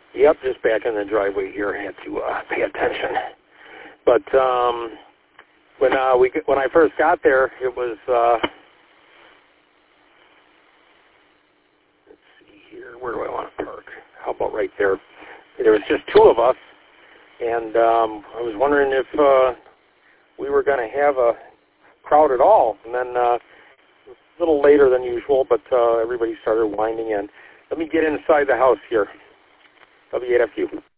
Yep, just back in the driveway here. I had to pay attention. But when I first got there, it was let's see here. Where do I want to park? How about right there? There was just two of us, and I was wondering if we were going to have a crowd at all. And then a little later than usual, but everybody started winding in. Let me get inside the house here. I'll be at a few.